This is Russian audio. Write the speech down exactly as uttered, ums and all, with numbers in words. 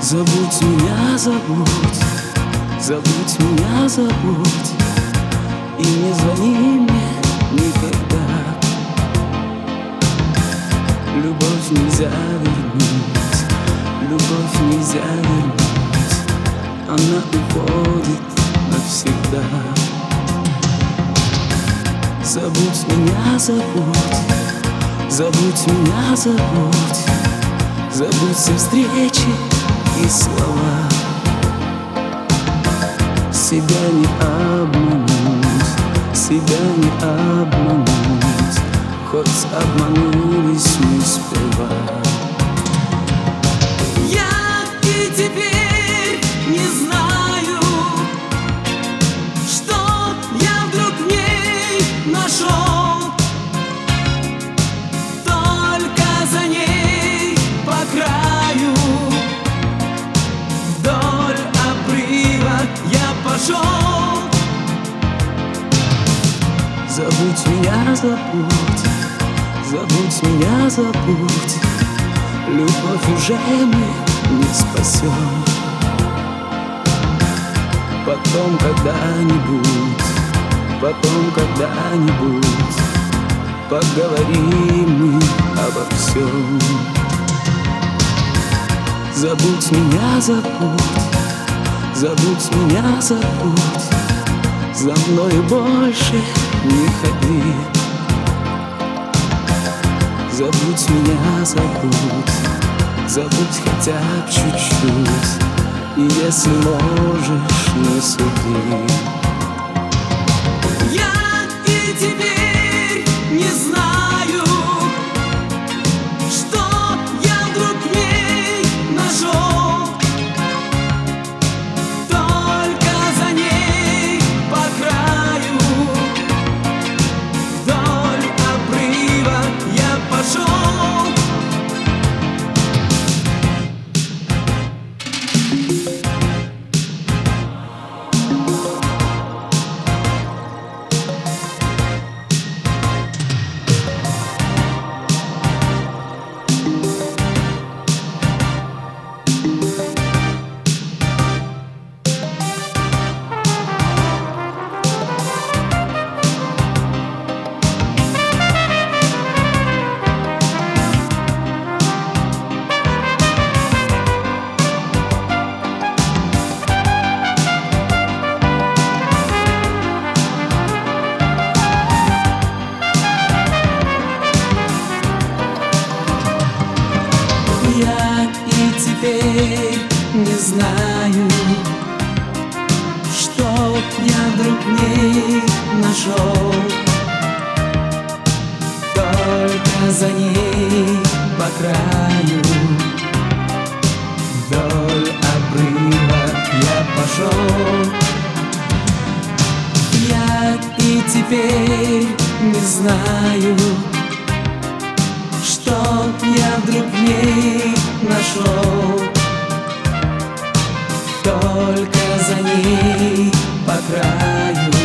Забудь меня, забудь, забудь меня, забудь, и не звони мне никогда. Любовь нельзя вернуть, любовь нельзя вернуть, она уходит навсегда. Забудь меня, забудь, забудь меня, забудь, забудь все встречи и слова. Себя не обмануть, себя не обмануть, хоть обманулись мы сперва. Я и теперь не знаю, что я вдруг в ней нашел. Только за ней по краю, вдоль обрыва я пошел. Забудь меня, забудь, забудь меня, забудь, любовь уже мы не спасем. Потом когда-нибудь, потом когда-нибудь поговорим мы обо всем. Забудь меня, забудь, забудь меня, забудь, за мною больше не ходи. Забудь меня, забудь, забудь хотя бы чуть-чуть, и если можешь, не суди. Я и теперь не знаю, что я вдруг в ней нашел. Только за ней по краю, вдоль обрыва я пошел. Я и теперь не знаю, что я вдруг в ней нашел. Только за ней по краю, вдоль обрыва я пошел. Я и теперь не знаю, что я вдруг в ней нашел. Только за ней по краю,